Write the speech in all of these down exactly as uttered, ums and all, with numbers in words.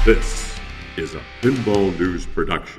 This is a Pinball News production.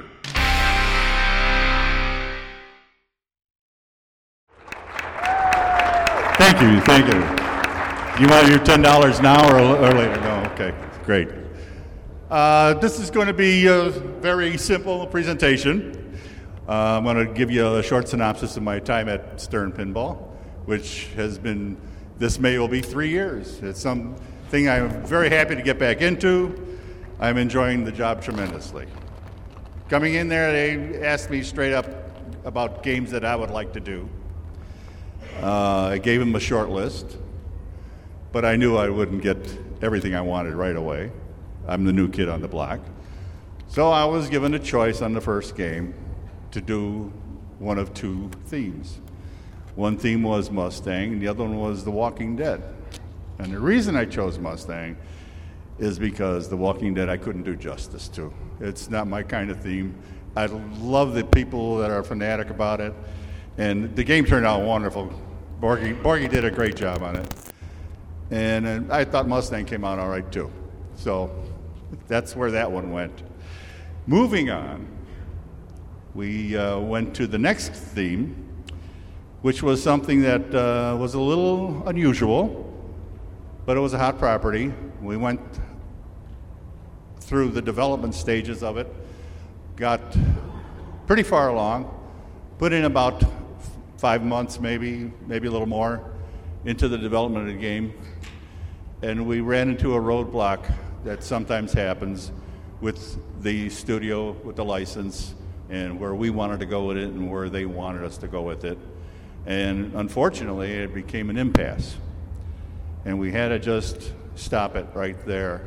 Thank you, thank you. You want your ten dollars now or, or later? No, okay, great. Uh, this is going to be a very simple presentation. Uh, I'm going to give you a short synopsis of my time at Stern Pinball, which has been, this May will be three years. It's something I'm very happy to get back into. I'm enjoying the job tremendously. Coming in there, they asked me straight up about games that I would like to do. Uh, I gave them a short list, but I knew I wouldn't get everything I wanted right away. I'm the new kid on the block. So I was given a choice on the first game to do one of two themes. One theme was Mustang, and the other one was The Walking Dead. And the reason I chose Mustang is because The Walking Dead I couldn't do justice to. It's not my kind of theme. I love the people that are fanatic about it, and the game turned out wonderful. Borgie, Borgie did a great job on it. And, and I thought Mustang came out all right too. So that's where that one went. Moving on, we uh, went to the next theme, which was something that uh, was a little unusual, but it was a hot property. We went through the development stages of it, got pretty far along, put in about five months, maybe, maybe a little more, into the development of the game, and we ran into a roadblock that sometimes happens with the studio, with the license, and where we wanted to go with it and where they wanted us to go with it. And unfortunately, it became an impasse. And we had to just stop it right there.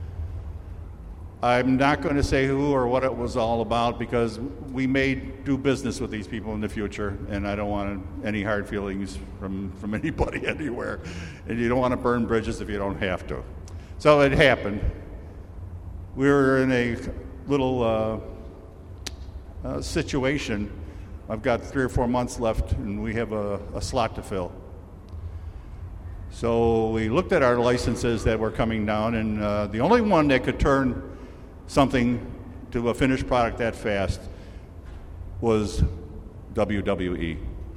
I'm not going to say who or what it was all about because we may do business with these people in the future, and I don't want any hard feelings from, from anybody anywhere. And you don't want to burn bridges if you don't have to. So it happened. We were in a little uh, uh, situation. I've got three or four months left, and we have a, a slot to fill. So we looked at our licenses that were coming down, and uh, the only one that could turn something to a finished product that fast was W W E.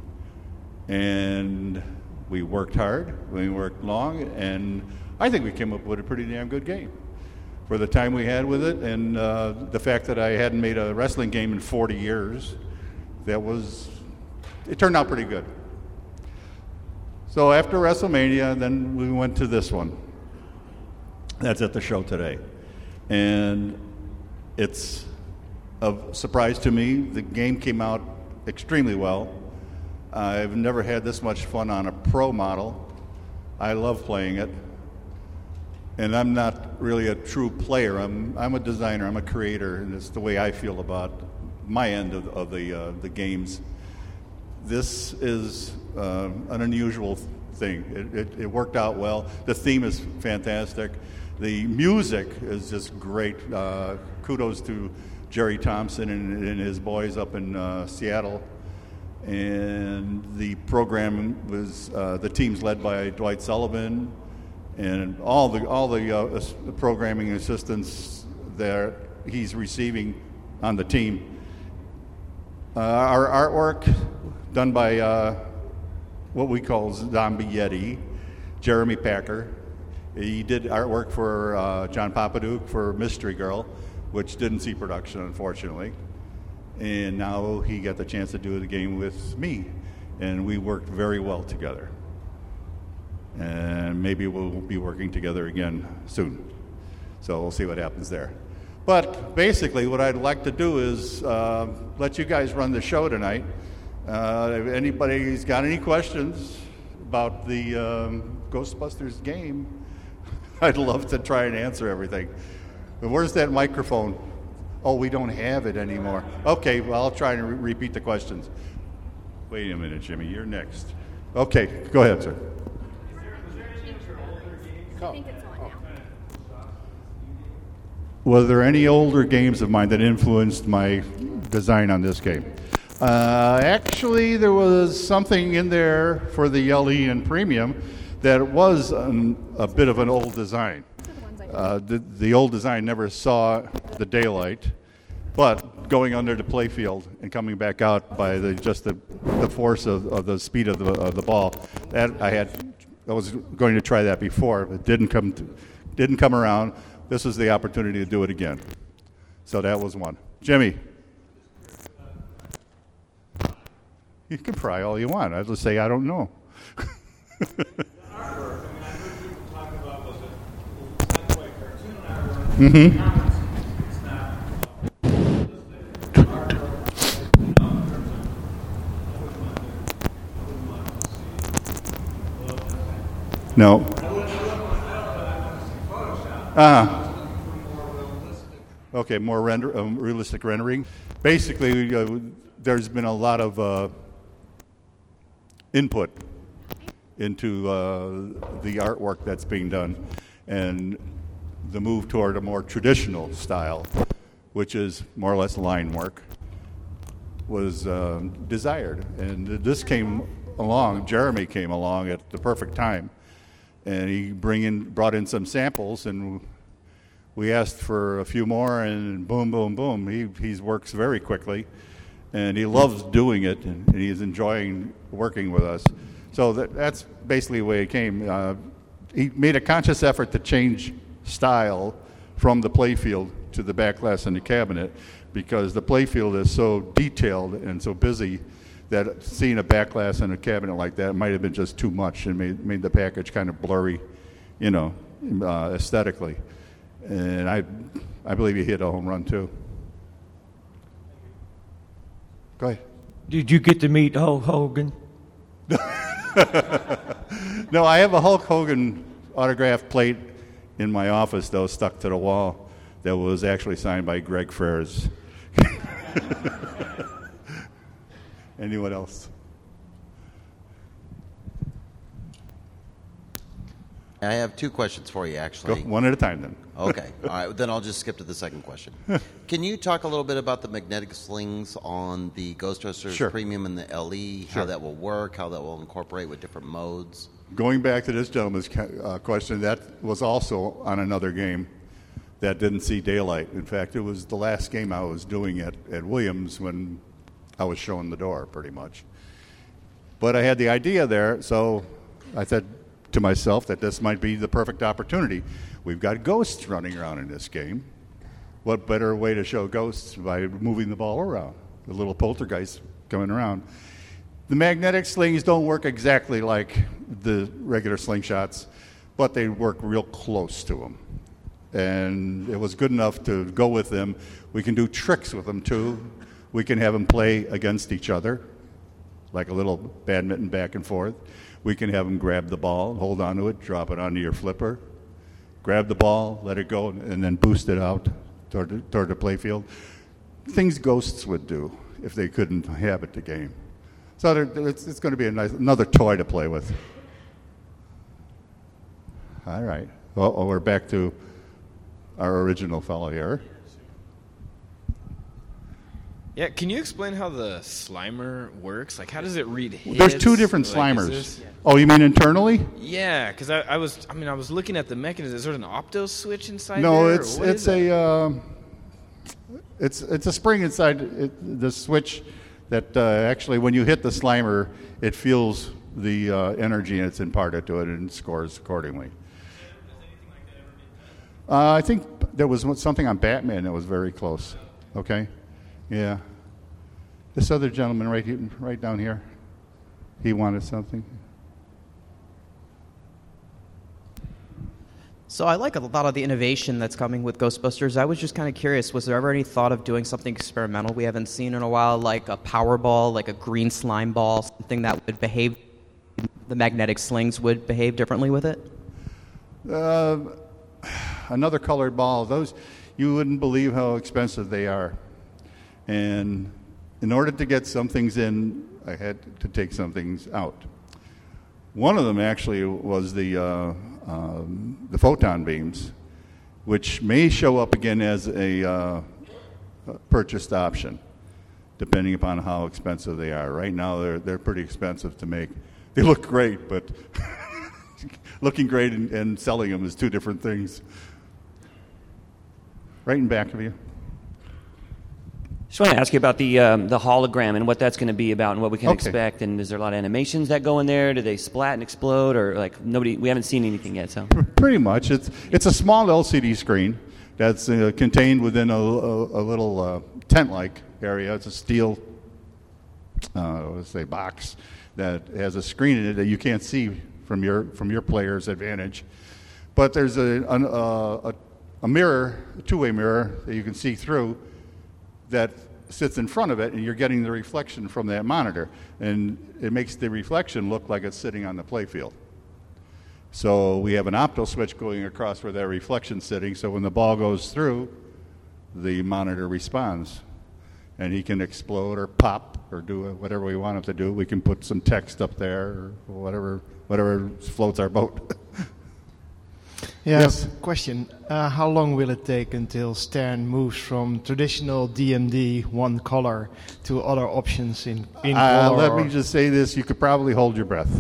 And we worked hard, we worked long, and I think we came up with a pretty damn good game for the time we had with it, and uh, the fact that I hadn't made a wrestling game in forty years, that was, it turned out pretty good. So after WrestleMania, then we went to this one. That's at the show today. And it's a surprise to me. The game came out extremely well. I've never had this much fun on a pro model. I love playing it. And I'm not really a true player. I'm I'm a designer, I'm a creator, and it's the way I feel about my end of, of the uh, the games. This is uh, an unusual thing. It, it, it worked out well. The theme is fantastic. The music is just great. Uh, kudos to Jerry Thompson and, and his boys up in uh, Seattle. And the program was, uh, the team's led by Dwight Sullivan, and all the all the uh, programming assistants that he's receiving on the team. Uh, our artwork done by uh, what we call Zombie Yeti, Jeremy Packer. He did artwork for uh, John Papaduke for Mystery Girl, which didn't see production, unfortunately. And now he got the chance to do the game with me, and we worked very well together. And maybe we'll be working together again soon. So we'll see what happens there. But basically, what I'd like to do is uh, let you guys run the show tonight. Uh, if anybody's got any questions about the um, Ghostbusters game, I'd love to try and answer everything. But where's that microphone? Oh, we don't have it anymore. Okay, well, I'll try and re- repeat the questions. Wait a minute, Jimmy, you're next. Okay, go ahead, sir. I think it's on now. Were there any older games of mine that influenced my design on this game? Uh, actually, there was something in there for the L E and Premium that was an, a bit of an old design. Uh, the, the old design never saw the daylight, but going under the playfield and coming back out by the just the, the force of, of the speed of the, of the ball, that I had, I was going to try that before, but it didn't come to, didn't come around. This was the opportunity to do it again. So that was one. Jimmy. You can pry all you want. I'll just say I don't know. Mm-hmm. No. Ah. Okay, more render, um, realistic rendering. Basically, uh, there's been a lot of uh, input into uh, the artwork that's being done, and the move toward a more traditional style, which is more or less line work, was uh, desired. And this came along, Jeremy came along at the perfect time, and he bring in, brought in some samples, and we asked for a few more, and boom, boom, boom. He he works very quickly, and he loves doing it, and, and he's enjoying working with us. So that, that's basically the way it came. Uh, he made a conscious effort to change style from the playfield to the back glass in the cabinet, because the playfield is so detailed and so busy that seeing a back glass in a cabinet like that might have been just too much and made, made the package kind of blurry, you know, uh, aesthetically. And I, I believe he hit a home run too. Go ahead. Did you get to meet Hulk Hogan? No, I have a Hulk Hogan autograph plate in my office, though, stuck to the wall, that was actually signed by Greg Frères. Anyone else? I have two questions for you, actually. Go one at a time, then. Okay. All right. Then I'll just skip to the second question. Can you talk a little bit about the magnetic slings on the Ghostbusters Sure. Premium and the L E, Sure. how that will work, how that will incorporate with different modes? Going back to this gentleman's uh, question, that was also on another game that didn't see daylight. In fact, it was the last game I was doing at, at Williams when I was showing the door, pretty much. But I had the idea there, so I said to myself that this might be the perfect opportunity. We've got ghosts running around in this game. What better way to show ghosts by moving the ball around? The little poltergeist coming around. The magnetic slings don't work exactly like the regular slingshots, but they work real close to them. And it was good enough to go with them. We can do tricks with them, too. We can have them play against each other, like a little badminton back and forth. We can have them grab the ball, hold on to it, drop it onto your flipper, grab the ball, let it go, and then boost it out toward the, toward the playfield. Things ghosts would do if they couldn't inhabit the game. So there, it's, it's going to be a nice, another toy to play with. All right. Well, oh, we're back to our original fellow here. Yeah, can you explain how the Slimer works? Like, how does it read hits? There's two different Like, is Slimers. this- Oh, you mean internally? Yeah, because I, I was, I mean, I was looking at the mechanism. Is there an opto switch inside No, there? or it's what it's is it? a uh, it's it's a spring inside it, the switch that uh, actually, when you hit the Slimer, it feels the uh, energy and it's imparted to it and scores accordingly. Uh, I think there was something on Batman that was very close. Okay, yeah. This other gentleman right here, right down here, he wanted something. So I like a lot of the innovation that's coming with Ghostbusters. I was just kind of curious, was there ever any thought of doing something experimental we haven't seen in a while, like a power ball, like a green slime ball, something that would behave, the magnetic slings would behave differently with it? Uh, another colored ball. Those, you wouldn't believe how expensive they are. And in order to get some things in, I had to take some things out. One of them actually was the uh, um, the photon beams, which may show up again as a uh, purchased option, depending upon how expensive they are. Right now, they're they're pretty expensive to make. They look great, but looking great and, and selling them is two different things. right in back of you. Just want to ask you about the um, the hologram and what that's going to be about and what we can Okay. expect. And is there a lot of animations that go in there? Do they splat and explode, or like nobody? We haven't seen anything yet. So Pretty much. It's it's a small L C D screen that's uh, contained within a, a, a little uh, tent-like area. It's a steel, uh, let's say, box that has a screen in it that you can't see from your from your player's advantage. But there's a an, uh, a, a mirror, a two-way mirror that you can see through that sits in front of it, and you're getting the reflection from that monitor, and it makes the reflection look like it's sitting on the playfield. So we have an opto switch going across where that reflection's sitting, so when the ball goes through, the monitor responds. And he can explode or pop or do whatever we want him to do. We can put some text up there or whatever whatever floats our boat. Yeah, Yes. question. Uh, how long will it take until Stern moves from traditional D M D one color to other options in, in Uh, color? let or- me just say this, you could probably hold your breath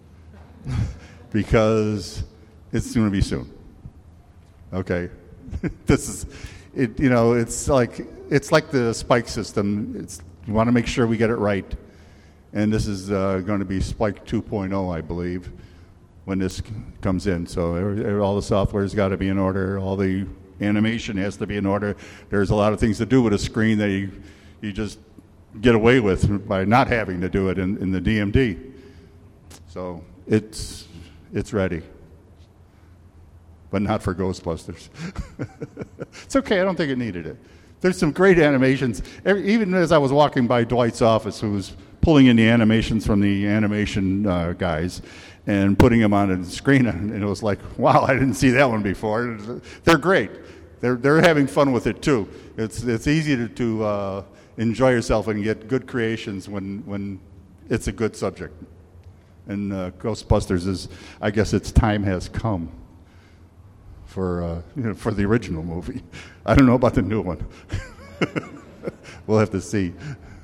because it's going to be soon. Okay? This is, it. you know, it's like, it's like the spike system. It's, you want to make sure we get it right. And this is uh, going to be Spike two point oh, I believe, when this c- comes in. So every- every- all the software's got to be in order. All the animation has to be in order. There's a lot of things to do with a screen that you, you just get away with by not having to do it in, in the D M D. So it's it's ready, but not for Ghostbusters. It's okay. I don't think it needed it. There's some great animations. Every, even as I was walking by Dwight's office, who was pulling in the animations from the animation uh, guys and putting them on the screen, and it was like, wow, I didn't see that one before. They're great. They're they're having fun with it too. It's it's easy to, to uh, enjoy yourself and get good creations when when it's a good subject. And uh, Ghostbusters is, I guess, its time has come for uh, you know, for the original movie. I don't know about the new one. We'll have to see.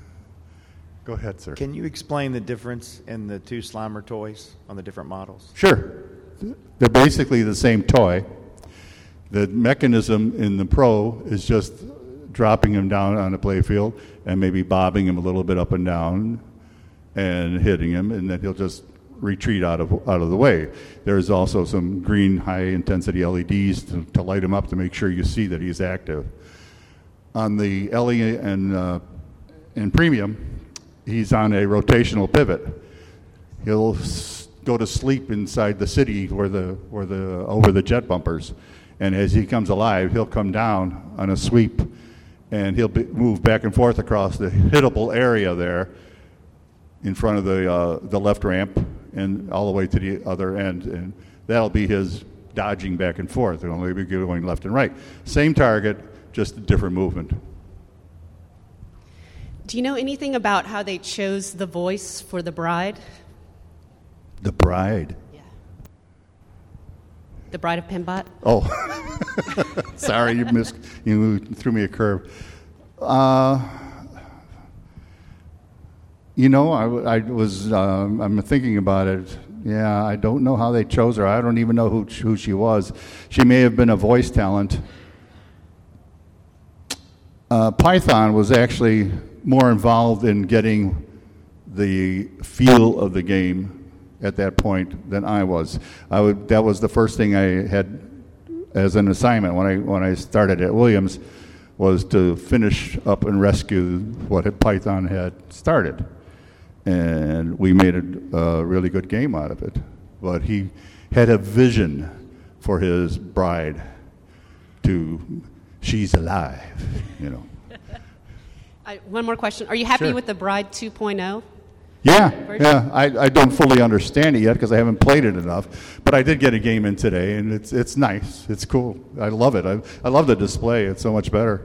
Go ahead, sir. Can you explain the difference in the two Slimer toys on the different models? Sure. They're basically the same toy. The mechanism in the Pro is just dropping him down on the playfield and maybe bobbing him a little bit up and down and hitting him, and then he'll just retreat out of out of the way. There's also some green high-intensity L E Ds to, to light him up to make sure you see that he's active. On the L E and uh, and Premium, he's on a rotational pivot. He'll s- go to sleep inside the city where the where the over the jet bumpers, and as he comes alive, he'll come down on a sweep, and he'll be, move back and forth across the hittable area there in front of the uh, the left ramp and all the way to the other end, and that'll be his dodging back and forth. It'll only be going left and right. Same target, just a different movement. Do you know anything about how they chose the voice for the bride? The Bride. Yeah. The Bride of Pimbot? Oh, sorry, you missed. You threw me a curve. Uh, you know, I, I was. Um, I'm thinking about it. Yeah, I don't know how they chose her. I don't even know who who she was. She may have been a voice talent. Uh, Python was actually more involved in getting the feel of the game at that point than I was. I would. That was the first thing I had as an assignment when I when I started at Williams, was to finish up and rescue what had Python had started, and we made a, a really good game out of it. But he had a vision for his bride to, she's alive, you know. I, one more question. Are you happy Sure. with the Bride two point oh? Yeah, Version? yeah. I, I don't fully understand it yet because I haven't played it enough. But I did get a game in today, and it's it's nice. It's cool. I love it. I I love the display. It's so much better.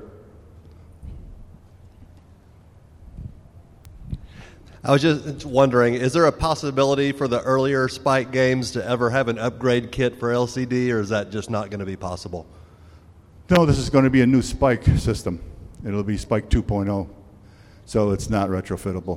I was just wondering, is there a possibility for the earlier Spike games to ever have an upgrade kit for L C D, or is that just not going to be possible? No, this is going to be a new Spike system. It'll be Spike two point oh, so it's not retrofittable.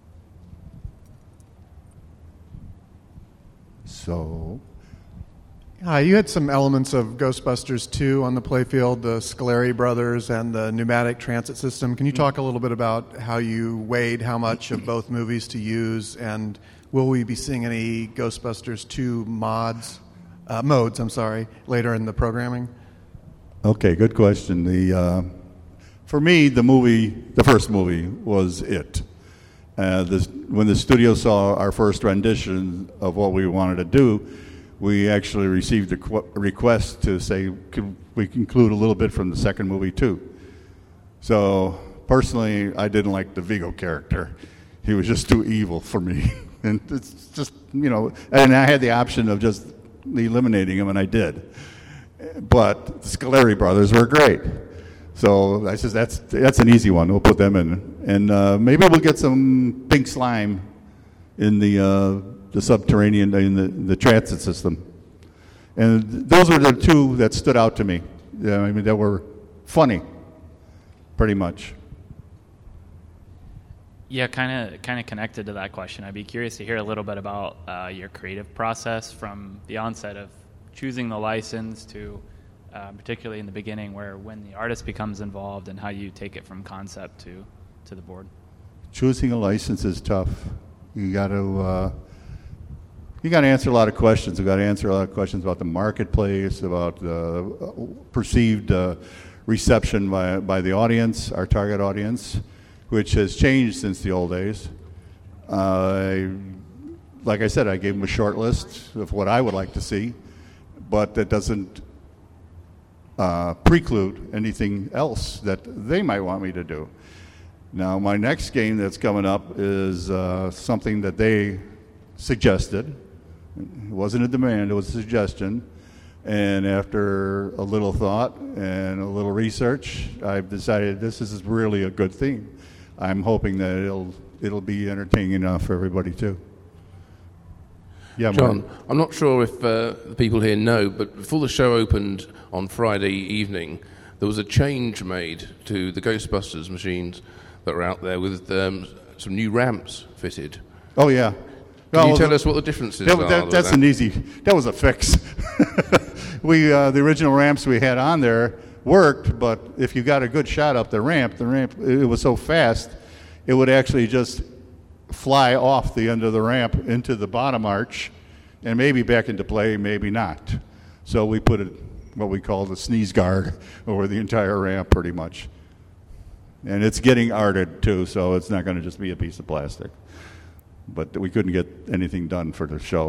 So, Hi, you had some elements of Ghostbusters two on the playfield, the Scoleri brothers and the pneumatic transit system. Can you talk a little bit about how you weighed how much of both movies to use, and will we be seeing any Ghostbusters two mods, uh, modes, I'm sorry, later in the programming? Okay, good question. The uh, for me, the movie, the first movie, was it. Uh, this, when the studio saw our first rendition of what we wanted to do, we actually received a qu- request to say, could we include a little bit from the second movie too? So personally, I didn't like the Vigo character. He was just too evil for me. And it's just, you know, and I had the option of just eliminating him, and I did. But the Scoleri brothers were great. So I said, that's that's an easy one. We'll put them in. And uh, maybe we'll get some pink slime in the uh, the subterranean, in the, the transit system. And those were the two that stood out to me. Yeah, I mean, that were funny, pretty much. Yeah, kind of kind of connected to that question. I'd be curious to hear a little bit about uh, your creative process from the onset of choosing the license to uh, particularly in the beginning, where when the artist becomes involved and how you take it from concept to, to the board. Choosing a license is tough. You got to uh, you got to answer a lot of questions. You got to answer a lot of questions about the marketplace, about the perceived uh, reception by by the audience, our target audience, which has changed since the old days. Uh, I, like I said, I gave them a short list of what I would like to see, but that doesn't uh, preclude anything else that they might want me to do. Now, my next game that's coming up is uh, something that they suggested. It wasn't a demand, it was a suggestion. And after a little thought and a little research, I've decided this is really a good theme. I'm hoping that it'll it'll be entertaining enough for everybody too. Yeah, John, Mark. I'm not sure if uh, the people here know, but before the show opened on Friday evening, there was a change made to the Ghostbusters machines that were out there with um, some new ramps fitted. Oh yeah. Can Well, you tell the- us what the differences that, are? that- with that's that? an easy. That was a fix. we uh, the original ramps we had on there worked, but if you got a good shot up the ramp, the ramp it was so fast, it would actually just fly off the end of the ramp into the bottom arch, and maybe back into play, maybe not. So we put it what we call the sneeze guard over the entire ramp, pretty much. And it's getting arted too, so it's not going to just be a piece of plastic. But we couldn't get anything done for the show.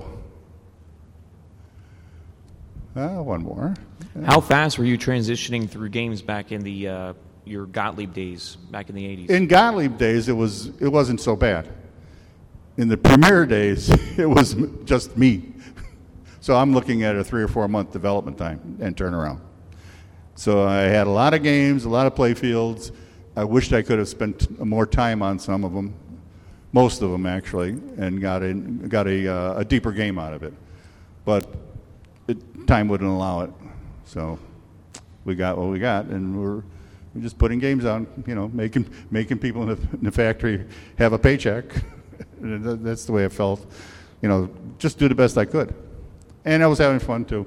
Uh, one more. How fast were you transitioning through games back in the uh, your Gottlieb days back in the eighties? In Gottlieb days, it was it wasn't so bad. In the Premiere days, it was m- just me. So I'm looking at a three or four month development time and turnaround. So I had a lot of games, a lot of play fields. I wished I could have spent more time on some of them, most of them actually, and got a got a, uh, a deeper game out of it. But it, time wouldn't allow it. So we got what we got, and we're we're just putting games out, you know, making making people in the, in the factory have a paycheck. And that- that's the way I felt. You know, just do the best I could, and I was having fun too.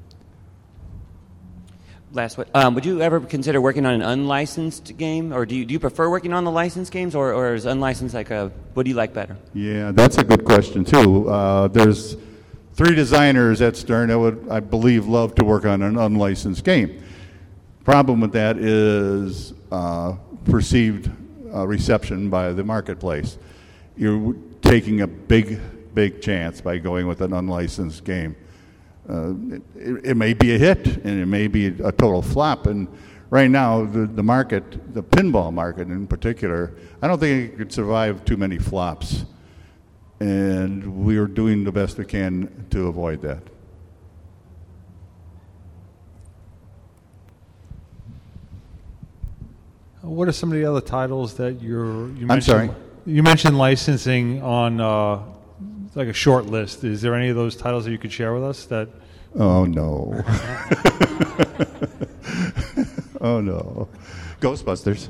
Last one. Um, would you ever consider working on an unlicensed game, or do you do you prefer working on the licensed games, or, or is unlicensed like a? What do you like better? Yeah, that's a good question too. Uh, there's three designers at Stern that would, I believe, love to work on an unlicensed game. Problem with that is uh, perceived uh, reception by the marketplace. You're taking a big, big chance by going with an unlicensed game. Uh, it, it may be a hit, and it may be a total flop. And right now, the, the market, the pinball market in particular, I don't think it could survive too many flops. And we are doing the best we can to avoid that. What are some of the other titles that you're? You I'm mentioned, sorry? You mentioned licensing on uh, like a short list. Is there any of those titles that you could share with us? That Oh no! Oh no! Ghostbusters.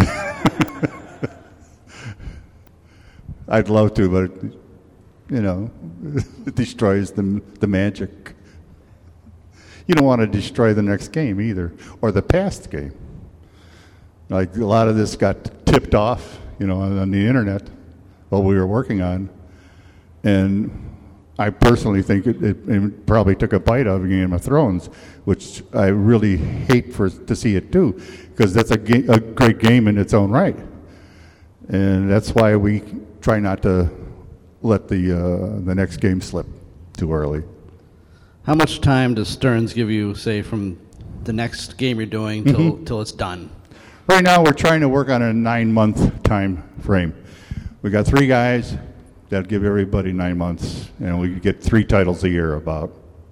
I'd love to, but you know, it destroys the the magic. you don't want to destroy the next game either, or the past game. Like a lot of this got tipped off, you know, on, on the internet while we were working on, and I personally think it, it, it probably took a bite out of Game of Thrones, which I really hate for to see it do, because that's a, ga- a great game in its own right, and that's why we try not to let the uh, the next game slip too early. How much time does Stearns give you, say, from the next game you're doing till Mhm. till it's done? Right now, we're trying to work on a nine-month time frame. We got three guys. That'll give everybody nine months, and we get three titles a year about.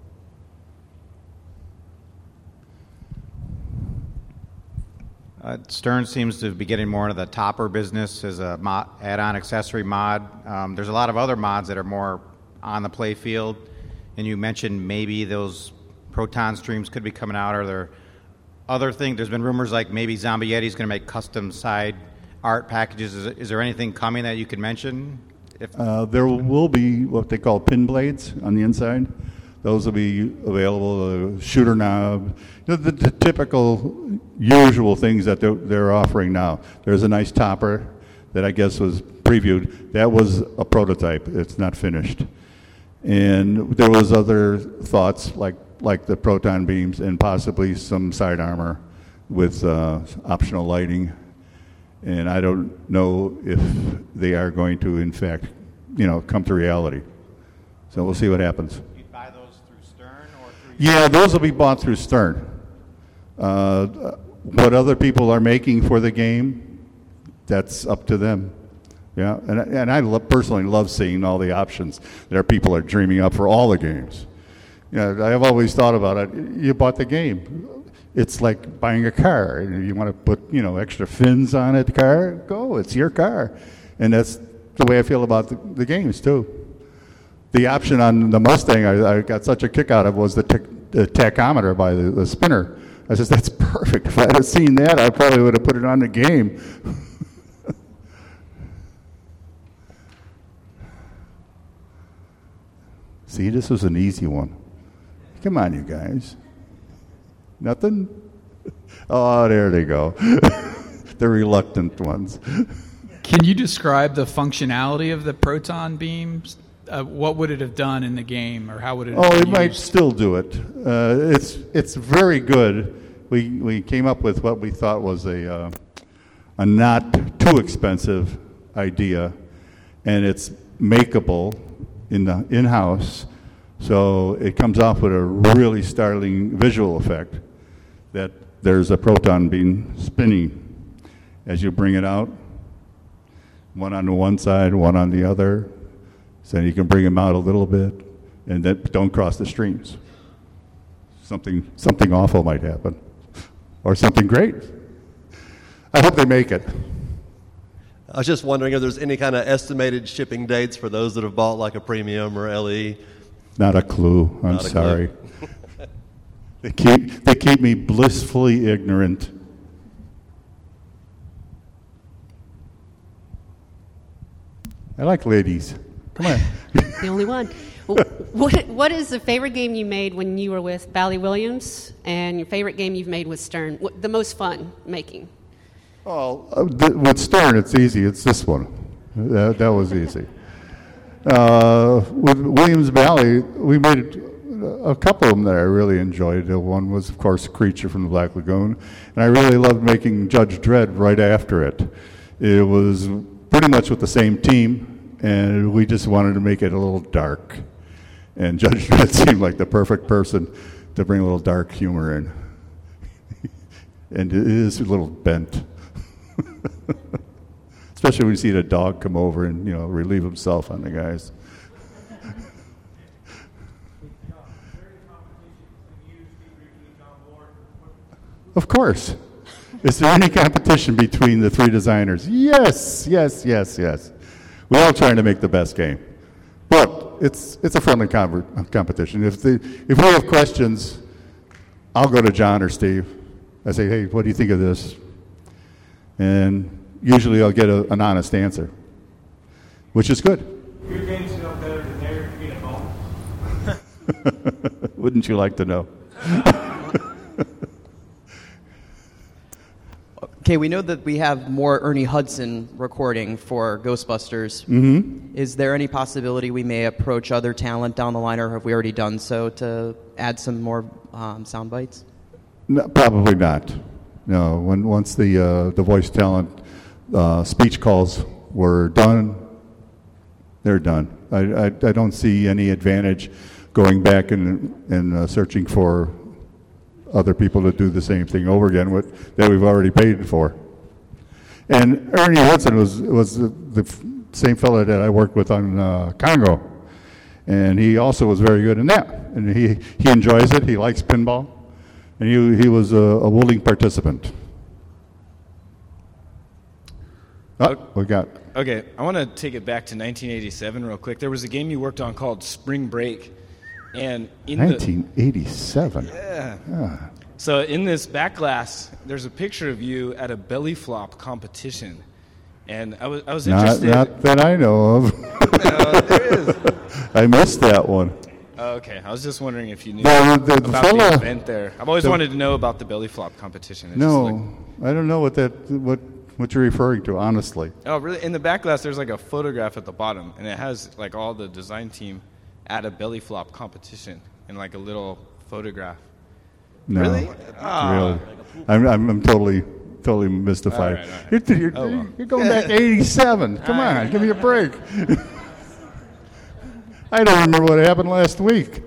Uh, Stern seems to be getting more into the topper business as a mod, add-on accessory mod. Um, there's a lot of other mods that are more on the play field, and you mentioned maybe those Proton streams could be coming out. Are there other things? There's been rumors like maybe Zombie Yeti's going to make custom side art packages. Is, is there anything coming that you could mention? If Uh, there will be what they call pin blades on the inside. Those will be available, a shooter knob, the, the, the typical, usual things that they're, they're offering now. There's a nice topper that I guess was previewed. That was a prototype. It's not finished. And there was other thoughts like, like the proton beams and possibly some side armor with uh, optional lighting. And I don't know if they are going to, in fact, you know, come to reality. So we'll see what happens. you'd buy those through Stern or through... Yeah, those will be bought through Stern. Uh, what other people are making for the game, that's up to them. Yeah, and, and I lo- personally love seeing all the options that our people are dreaming up for all the games. Yeah, I've always thought about it. You bought the game. It's like buying a car. You want to put, you know, extra fins on it, car, go, it's your car. And that's the way I feel about the, the games, too. The option on the Mustang I, I got such a kick out of was the, tach- the tachometer by the, the spinner. I said, that's perfect. If I had seen that, I probably would have put it on the game. See, this was an easy one. Come on, you guys. Nothing? Oh, there they go. The reluctant ones. Can you describe the functionality of the proton beams? Uh, what would it have done in the game, or how would it have Oh, been it might used? still do it. Uh, it's it's very good. We we came up with what we thought was a uh, a not too expensive idea, and it's makeable in the in-house. So it comes off with a really startling visual effect that there's a proton beam spinning as you bring it out, one on the one side, one on the other. So you can bring them out a little bit, and then don't cross the streams. Something something awful might happen, or something great. I hope they make it. I was just wondering if there's any kind of estimated shipping dates for those that have bought like a premium or L E. Not a clue. I'm Not a sorry. clue. They keep they keep me blissfully ignorant. I like ladies. Come on. The only one. What, what is the favorite game you made when you were with Bally Williams, and your favorite game you've made with Stern? What, the most fun making? Oh, uh, th- with Stern, it's easy. It's this one. That, that was easy. Uh, with Williams Valley, we made a couple of them that I really enjoyed. The one was, of course, Creature from the Black Lagoon, and I really loved making Judge Dredd right after it. It was pretty much with the same team, and we just wanted to make it a little dark. And Judge Dredd seemed like the perfect person to bring a little dark humor in. And it is a little bent. Especially when you see the dog come over and, you know, relieve himself on the guys. Of course. Is there any competition between the three designers? Yes, yes, yes, yes. We're all trying to make the best game. But it's it's a friendly conver- competition. If the if we have questions, I'll go to John or Steve. I say, hey, what do you think of this? And usually I'll get a, an honest answer, which is good. Your games feel better than their peanut ball. Wouldn't you like to know? Okay, we know that we have more Ernie Hudson recording for Ghostbusters. Mhm. Is there any possibility we may approach other talent down the line, or have we already done so, to add some more um, sound bites? No, probably not. No, when once the uh, the voice talent uh, speech calls were done, they're done. I, I, I don't see any advantage going back and and uh, searching for other people to do the same thing over again with, that we've already paid for. And Ernie Hudson was was the, the f- same fellow that I worked with on uh, Congo, and he also was very good in that. And he, he enjoys it. He likes pinball, and he he was a, a willing participant. Oh, we got. Okay, I want to take it back to nineteen eighty-seven real quick. There was a game you worked on called Spring Break, and in nineteen eighty-seven. The, yeah. Ah. So in this back glass, there's a picture of you at a belly flop competition, and I was I was Not, interested. not that I know of. No, there is. I missed that one. Oh, okay, I was just wondering if you knew No, the- the about fella- the event there. I've always the- wanted to know about the belly flop competition. It No, just looked- I don't know what that what what you're referring to. Honestly, Oh, really? In the back glass, there's like a photograph at the bottom, and it has like all the design team at a belly flop competition in like a little photograph. no, Really? Ah. really. I'm, I'm I'm totally totally mystified. All right, all right. You're, you're, Oh, well. you're going back to eighty-seven. Come All on, right. give me a break. I don't remember what happened last week.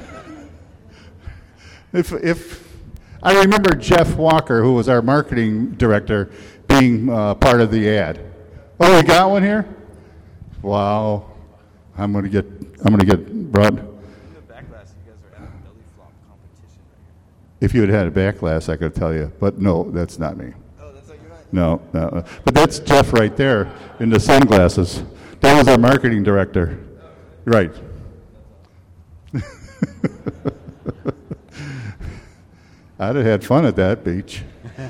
If if I remember Jeff Walker, who was our marketing director, being uh, part of the ad. Oh, we got one here. Wow, I'm gonna get I'm gonna get brought. If you had had a back glass, I could tell you, but no, that's not me. Oh, that's not, you're not? No, no, but that's Jeff right there in the sunglasses. That was our marketing director, right? I'd have had fun at that beach.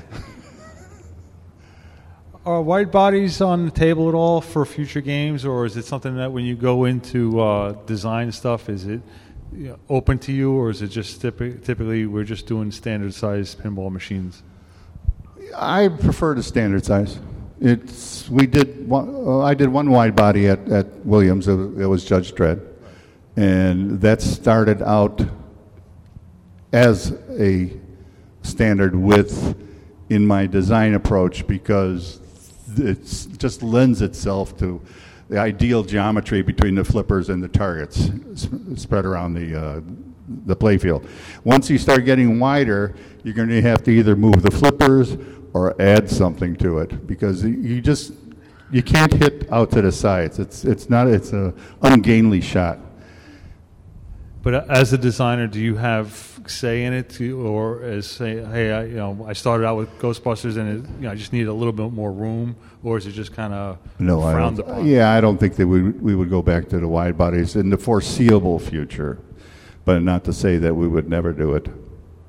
Are wide bodies on the table at all for future games, or is it something that when you go into uh, design stuff, is it you know, open to you, or is it just typi- typically we're just doing standard size pinball machines? I prefer the standard size. It's we did one, uh, I did one wide body at, at Williams. It was, it was Judge Dredd, and that started out as a standard width in my design approach because it just lends itself to the ideal geometry between the flippers and the targets sp- spread around the uh, the playfield. Once you start getting wider, you're going to have to either move the flippers or add something to it because you just you can't hit out to the sides. It's it's not it's a ungainly shot. But as a designer, do you have say in it, to, or as say, hey, I, you know, I started out with Ghostbusters, and it, you know, I just need a little bit more room, or is it just kind of No, I frowned don't, upon? yeah, I don't think that we we would go back to the wide bodies in the foreseeable future, but not to say that we would never do it.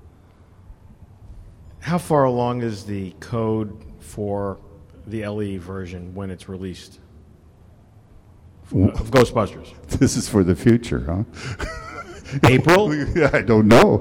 How far along is the code for the L E version when it's released of Ghostbusters? This is for the future, huh? April? Yeah, I don't know.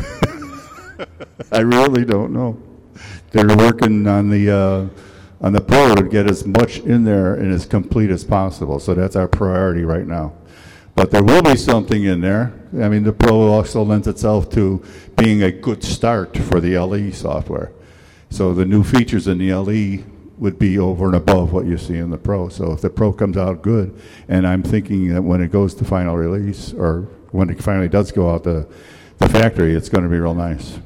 I really don't know. They're working on the uh, on the Pro to get as much in there and as complete as possible. So that's our priority right now. But there will be something in there. I mean, the Pro also lends itself to being a good start for the L E software. So the new features in the L E would be over and above what you see in the Pro. So if the Pro comes out good, and I'm thinking that when it goes to final release, or when it finally does go out the, the factory, it's going to be real nice.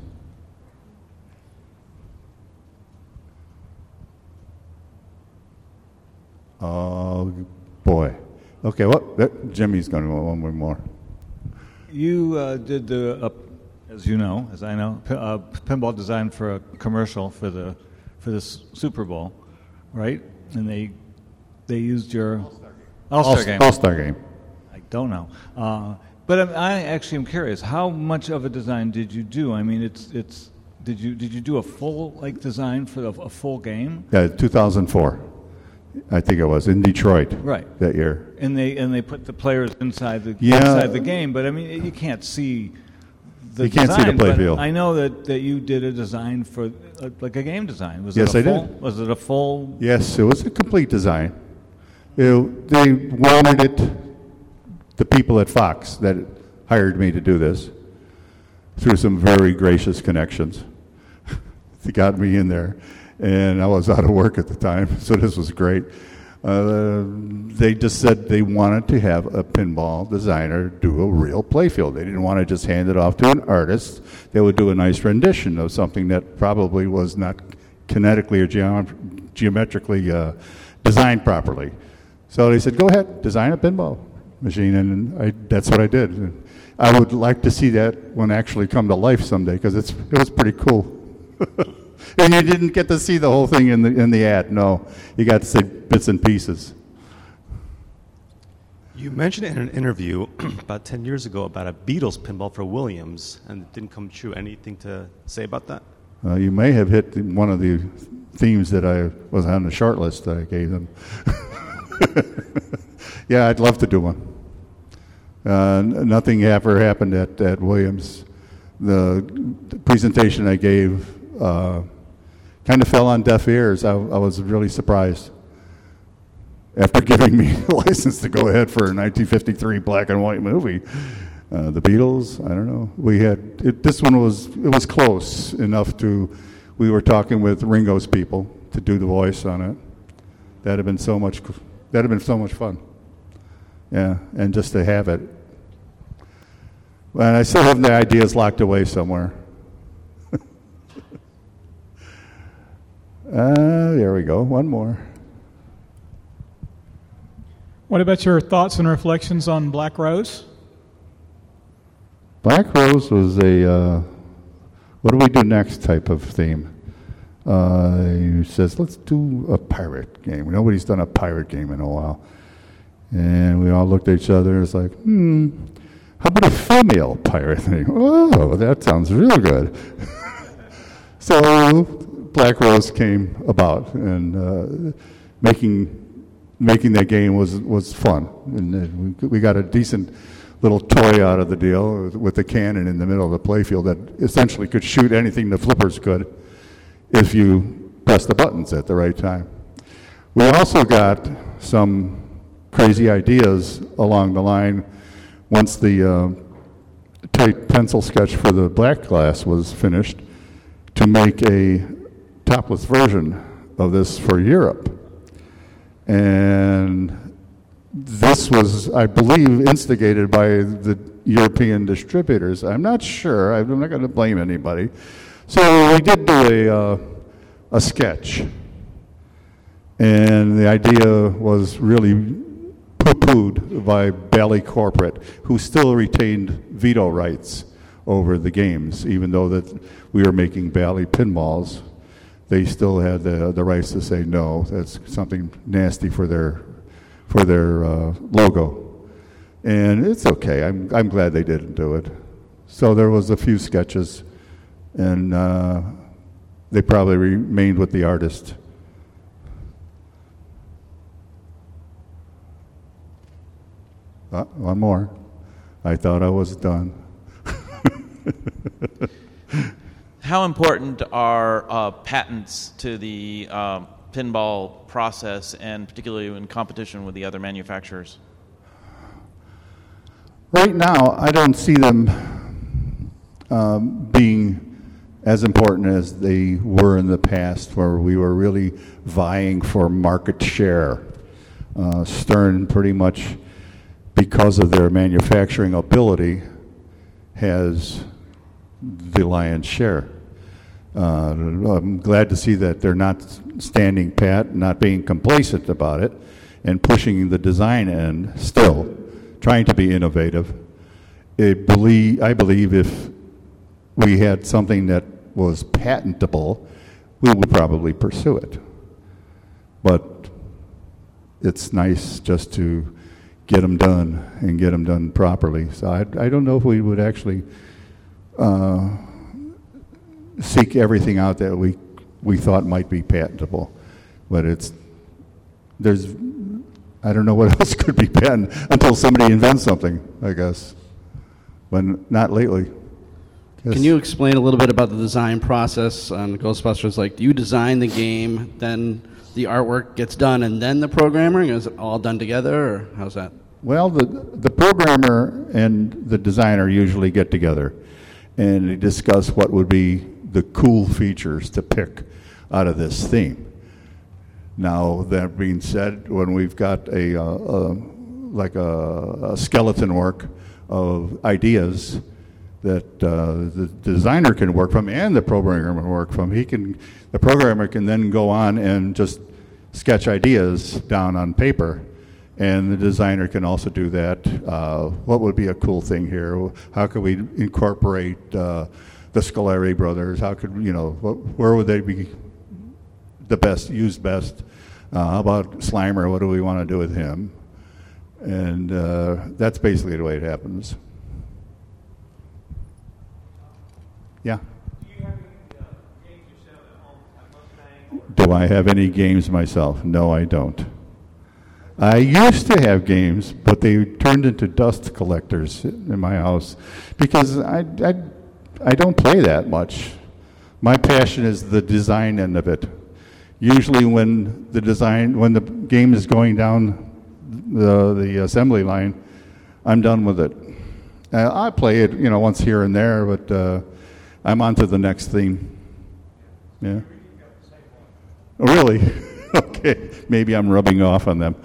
Oh, boy. Okay, well, that, Jimmy's going to go one more more. You uh, did the, uh, as you know, as I know, p- uh, pinball design for a commercial for the for the S- Super Bowl, right? And they they used your All-Star All- game. All-Star game. I don't know, uh, but I'm, I actually am curious. How much of a design did you do? I mean, it's it's did you did you do a full like design for the, a full game? Yeah, two thousand four, I think it was, in Detroit. Right. That year. And they and they put the players inside the Yeah. inside the game, but I mean you can't see the You can't see the design, but playfield. I know that, that you did a design for uh, like a game design. Was Yes, it a I full, did. Was it a full? Yes, it was a complete design. It- they wanted it, the people at Fox that hired me to do this, through some very gracious connections. They got me in there, and I was out of work at the time, so this was great. Uh, they just said they wanted to have a pinball designer do a real playfield. They didn't want to just hand it off to an artist. They would do a nice rendition of something that probably was not kinetically or geom- geometrically uh, designed properly. So they said, go ahead, design a pinball machine, and I, that's what I did. And I would like to see that one actually come to life someday, because it's it was pretty cool. And you didn't get to see the whole thing in the in the ad. No, you got to see bits and pieces. You mentioned in an interview about ten years ago about a Beatles pinball for Williams, and it didn't come true. Anything to say about that? Uh, you may have hit one of the themes that I was on the short list that I gave them. Yeah, I'd love to do one. Uh, n- nothing ever happened at, at Williams. The, the presentation I gave uh, kind of fell on deaf ears. I, I was really surprised. After giving me a license to go ahead for a nineteen fifty-three black and white movie, uh, the Beatles, I don't know. We had it, this one was it was close enough to. We were talking with Ringo's people to do the voice on it. That'd have been so much. That'd have been so much fun. Yeah, and just to have it. And I still have the ideas locked away somewhere. uh, there we go. One more. What about your thoughts and reflections on Black Rose? Black Rose was a uh, what do we do next type of theme. Uh, he says, let's do a pirate game. Nobody's done a pirate game in a while. And we all looked at each other. It's like, hmm, how about a female pirate thing? Oh, that sounds real good. So Black Rose came about, and uh, making making that game was was fun. And uh, we, we got a decent little toy out of the deal with the cannon in the middle of the playfield that essentially could shoot anything the flippers could if you press the buttons at the right time. We also got some crazy ideas along the line once the uh, tight pencil sketch for the black glass was finished to make a topless version of this for Europe. And this was, I believe, instigated by the European distributors. I'm not sure. I'm not going to blame anybody. So we did do a, uh, a sketch. And the idea was really poo-pooed by Bally Corporate, who still retained veto rights over the games, even though that we were making Bally pinballs. They still had the, the rights to say no. That's something nasty for their for their uh, logo, and it's okay. I'm I'm glad they didn't do it. So there was a few sketches, and uh, they probably remained with the artist. Uh, one more. I thought I was done. How important are uh, patents to the uh, pinball process, and particularly in competition with the other manufacturers? Right now, I don't see them um, being as important as they were in the past, where we were really vying for market share. Uh, Stern pretty much, because of their manufacturing ability, has the lion's share. Uh, I'm glad to see that they're not standing pat, not being complacent about it, and pushing the design end still, trying to be innovative. It believe, I believe if we had something that was patentable, we would probably pursue it. But it's nice just to get them done and get them done properly. So I, I don't know if we would actually uh, seek everything out that we we thought might be patentable, but it's there's I don't know what else could be patented until somebody invents something, I guess, but not lately. Yes. Can you explain a little bit about the design process on Ghostbusters? Like, do you design the game, then the artwork gets done, and then the programming? Is it all done together, or how's that? Well, the the programmer and the designer usually get together, and they discuss what would be the cool features to pick out of this theme. Now, that being said, when we've got a, uh, a like a, a skeleton work of ideas that uh, the designer can work from and the programmer can work from, he can the programmer can then go on and just sketch ideas down on paper, and the designer can also do that. Uh, what would be a cool thing here? How could we incorporate uh, the Scoleri brothers? How could, you know, what, where would they be the best, used best? Uh, how about Slimer? What do we want to do with him? And uh, that's basically the way it happens. Yeah. Do I have any games myself? No, I don't. I used to have games, but they turned into dust collectors in my house because I, I, I don't play that much. My passion is the design end of it. Usually when the design, when the game is going down the, the assembly line, I'm done with it. Uh, I play it, you know, once here and there, but uh, I'm on to the next theme. Yeah. Oh, really? Okay. Maybe I'm rubbing off on them.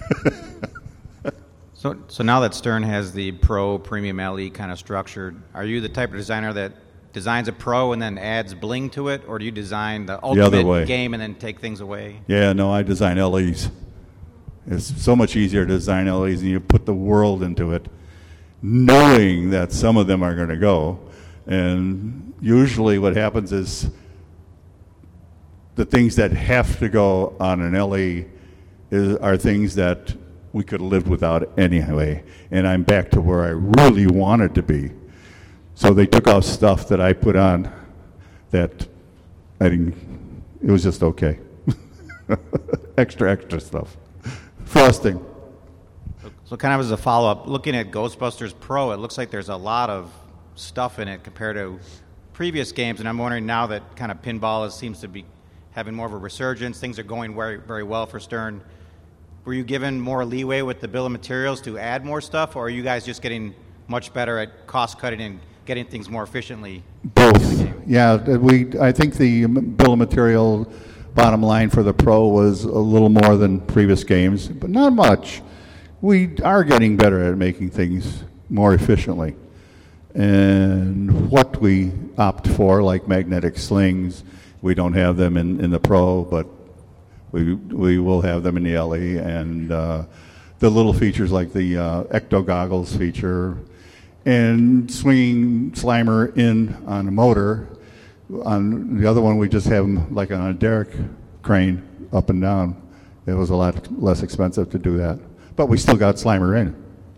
so, so now that Stern has the Pro Premium L E kind of structured, are you the type of designer that designs a Pro and then adds bling to it, or do you design the ultimate the way. game and then take things away? Yeah, no, I design L Es. It's so much easier to design L Es, and you put the world into it, knowing that some of them are going to go. And usually what happens is the things that have to go on an L E is, are things that we could have lived without anyway. And I'm back to where I really wanted to be. So they took out stuff that I put on that I didn't, it was just okay. extra, extra stuff. Frosting. So kind of as a follow-up, looking at Ghostbusters Pro, it looks like there's a lot of stuff in it compared to previous games, and I'm wondering now that kind of pinball is, seems to be having more of a resurgence, things are going very, very well for Stern. Were you given more leeway with the bill of materials to add more stuff, or are you guys just getting much better at cost-cutting and getting things more efficiently? Both. Yeah, we. I think the bill of material bottom line for the Pro was a little more than previous games, but not much. We are getting better at making things more efficiently. And what we opt for, like magnetic slings, we don't have them in, in the Pro, but we we will have them in the L E. And uh, the little features like the uh, ecto goggles feature, and swinging Slimer in on a motor. On the other one, we just have them like on a derrick crane up and down. It was a lot less expensive to do that. But we still got Slimer in.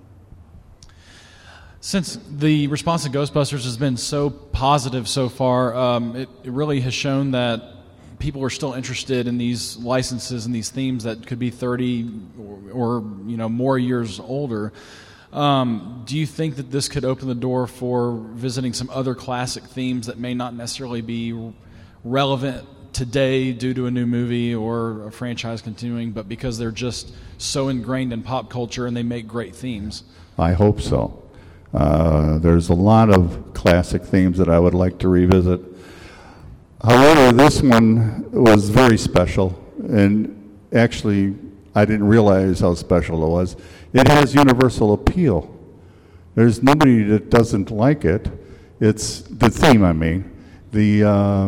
Since the response to Ghostbusters has been so positive so far, um, it, it really has shown that people are still interested in these licenses and these themes that could be thirty or, or you know more years older. Um, do you think that this could open the door for visiting some other classic themes that may not necessarily be relevant today due to a new movie or a franchise continuing, but because they're just so ingrained in pop culture and they make great themes? I hope so. Uh, there's a lot of classic themes that I would like to revisit. However, this one was very special, and actually I didn't realize how special it was. It has universal appeal. There's nobody that doesn't like it. It's the theme, I mean. The uh,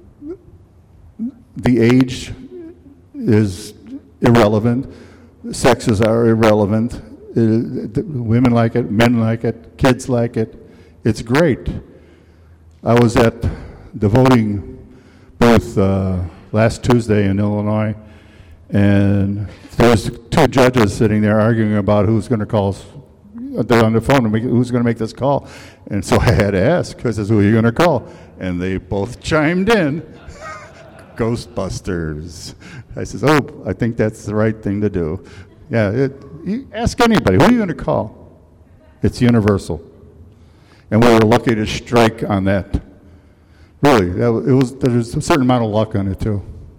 the age is irrelevant. Sexes are irrelevant. It, it, women like it, men like it, kids like it. It's great. I was at the voting booth uh, last Tuesday in Illinois, and there was two judges sitting there arguing about who's going to call. They're on the phone, and who's going to make this call? And so I had to ask, because I said, who are you going to call? And they both chimed in, Ghostbusters. I says, oh, I think that's the right thing to do. Yeah, it, you ask anybody, who are you going to call? It's universal. and we were lucky to strike on that. Really, that, wa- it was. There's a certain amount of luck on it too.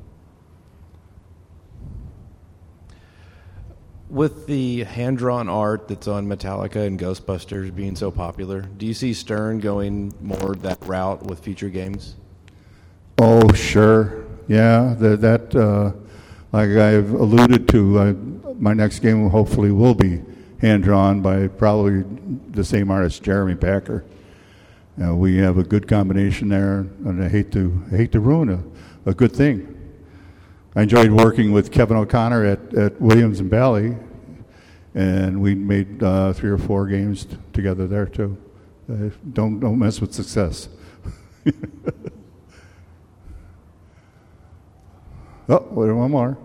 With the hand-drawn art that's on Metallica and Ghostbusters being so popular, do you see Stern going more that route with future games? Oh, sure. Yeah, the, that, uh, like I've alluded to, uh, my next game hopefully will be hand-drawn by probably the same artist, Jeremy Packer. Uh, we have a good combination there, and I hate to I hate to ruin a, a good thing. I enjoyed working with Kevin O'Connor at, at Williams and Bally, and we made uh, three or four games t- together there too. Uh, don't don't mess with success. Oh, wait, one more.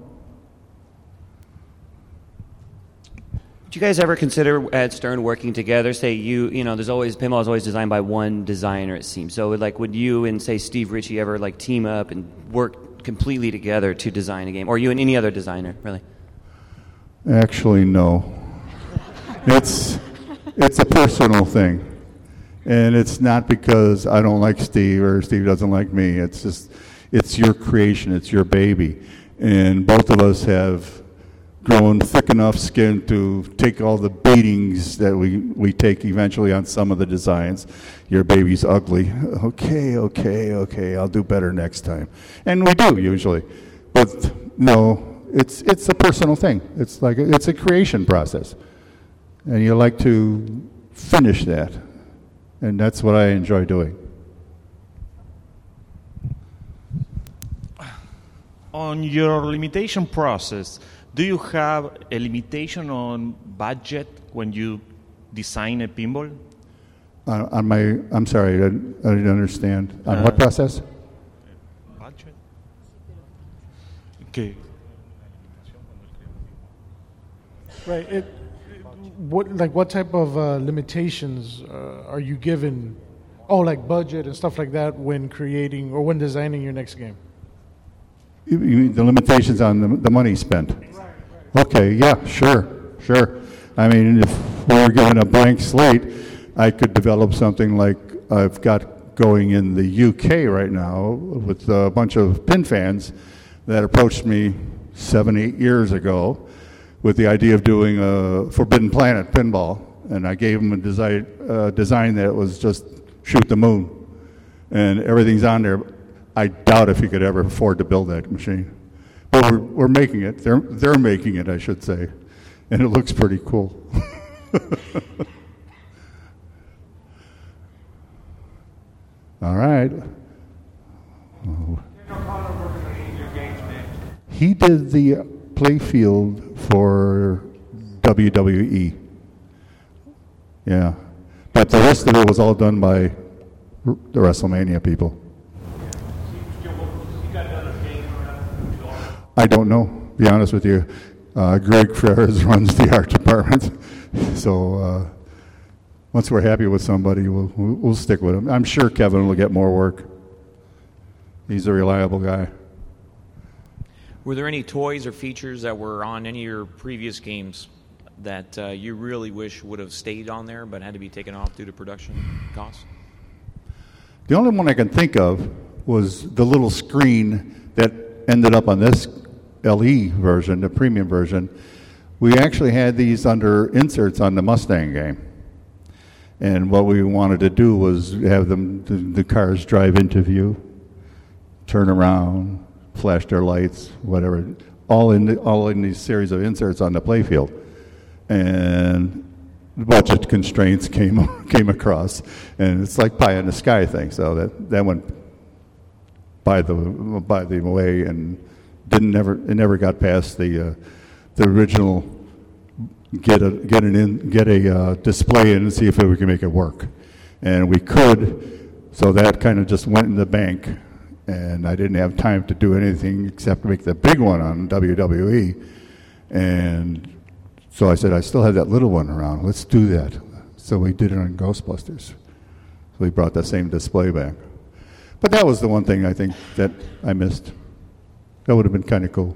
Would you guys ever consider at Stern working together? Say you, you know, there's always pinball is always designed by one designer, it seems. So, like, would you and say Steve Ritchie ever like team up and work completely together to design a game, or you and any other designer, really? Actually, no. It's it's a personal thing, and it's not because I don't like Steve or Steve doesn't like me. It's just it's your creation, it's your baby, and both of us have grown thick enough skin to take all the beatings that we, we take eventually on some of the designs. Your baby's ugly. Okay, okay, okay, I'll do better next time. And we do usually. But no, it's it's a personal thing. It's like a, it's a creation process. And you like to finish that. And that's what I enjoy doing. On your limitation process, do you have a limitation on budget when you design a pinball? Uh, on my, I'm sorry, I didn't, I didn't understand. On Uh, what process? Budget. Okay. Right. It, what like what type of uh, limitations uh, are you given? Oh, like budget and stuff like that when creating or when designing your next game. You you mean the limitations on the, the money spent? Okay, yeah, sure, sure. I mean, if we were given a blank slate, I could develop something like I've got going in the U K right now with a bunch of pin fans that approached me seven, eight years ago with the idea of doing a Forbidden Planet pinball, and I gave them a design, uh, design that was just shoot the moon, and everything's on there. I doubt if you could ever afford to build that machine. But we're, we're making it. They're, they're making it, I should say. And it looks pretty cool. All right. Oh. He did the playfield for W W E. Yeah. But the rest of it was all done by r- the WrestleMania people. I don't know, to be honest with you. Uh, Greg Ferris runs the art department. So uh, once we're happy with somebody, we'll, we'll stick with him. I'm sure Kevin will get more work. He's a reliable guy. Were there any toys or features that were on any of your previous games that uh, you really wish would have stayed on there but had to be taken off due to production costs? The only one I can think of was the little screen that ended up on this L E version, the premium version. We actually had these under inserts on the Mustang game. And what we wanted to do was have them, the, the cars drive into view, turn around, flash their lights, whatever, all in the, all in these series of inserts on the playfield. And budget constraints came came across, and it's like pie in the sky thing. So that, that went by the by the way, and didn't never it never got past the uh, the original get a get an in get a uh, display in and see if we can make it work, and we could. So that kind of just went in the bank, and I didn't have time to do anything except make the big one on W W E, and so I said I still have that little one around. Let's do that. So we did it on Ghostbusters. So we brought that same display back. But that was the one thing I think that I missed. That would have been kind of cool.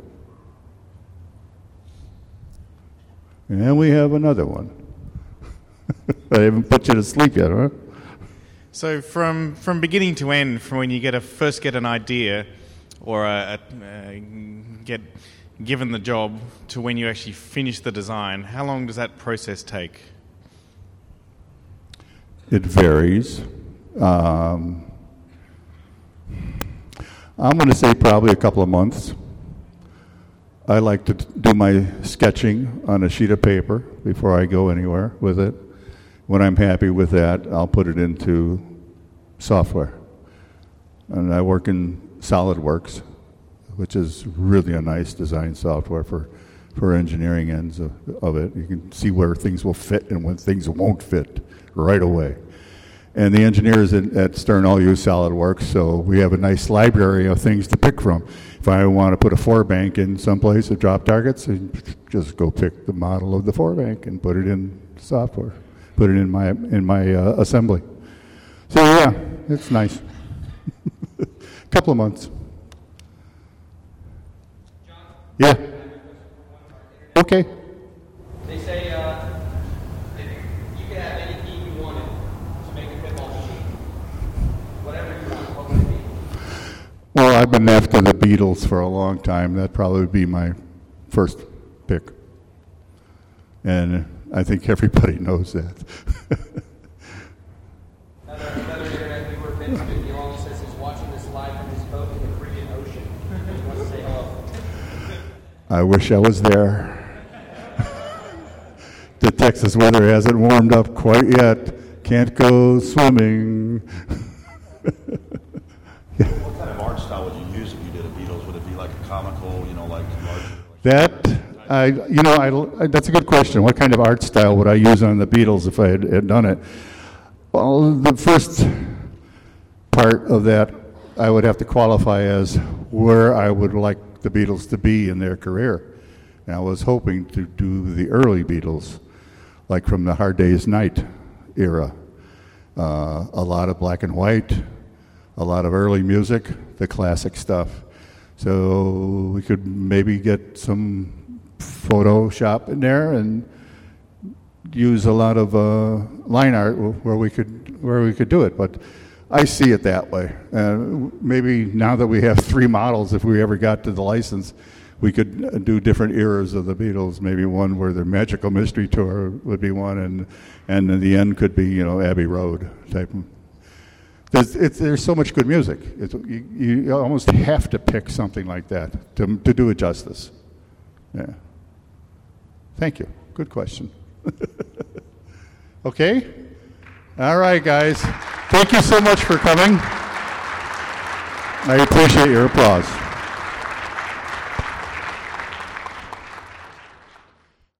And we have another one. I haven't put you to sleep yet, huh? So from from beginning to end, from when you get a first get an idea, or a, a, get given the job, to when you actually finish the design, how long does that process take? It varies. Um, I'm going to say probably a couple of months. I like to t- do my sketching on a sheet of paper before I go anywhere with it. When I'm happy with that, I'll put it into software. And I work in SolidWorks, which is really a nice design software for, for engineering ends of, of it. You can see where things will fit and when things won't fit right away. And the engineers at, at Stern all use SolidWorks, so we have a nice library of things to pick from. If I want to put a four bank in someplace to drop targets, I just go pick the model of the four bank and put it in software, put it in my in my uh, assembly. So yeah, it's nice. A couple of months. Yeah. Okay. They say uh, you can have any team you wanted to make a pinball machine. Whatever you want, what would it be? Well, I've been after the Beatles for a long time. That'd probably be my first pick. And I think everybody knows that. Another, another internet viewer, Ben Spithiel, says he's watching this live from his boat in the Caribbean Ocean. He wants to say hello. I wish I was there. The Texas weather hasn't warmed up quite yet. Can't go swimming. Yeah. What kind of art style would you use if you did a Beatles? Would it be like a comical, you know, like large? That, I, you know, I, that's a good question. What kind of art style would I use on the Beatles if I had, had done it? Well, the first part of that I would have to qualify as where I would like the Beatles to be in their career. And I was hoping to do the early Beatles, like from the Hard Day's Night era. Uh, a lot of black and white, a lot of early music, the classic stuff. So we could maybe get some Photoshop in there and use a lot of uh, line art where we could where we could do it. But I see it that way. Uh, maybe now that we have three models, if we ever got to the license, we could do different eras of the Beatles. Maybe one where the Magical Mystery Tour would be one, and and in the end could be, you know, Abbey Road type. There's, it's, there's so much good music. It's, you, you almost have to pick something like that to to do it justice. Yeah. Thank you. Good question. Okay. All right, guys. Thank you so much for coming. I appreciate your applause.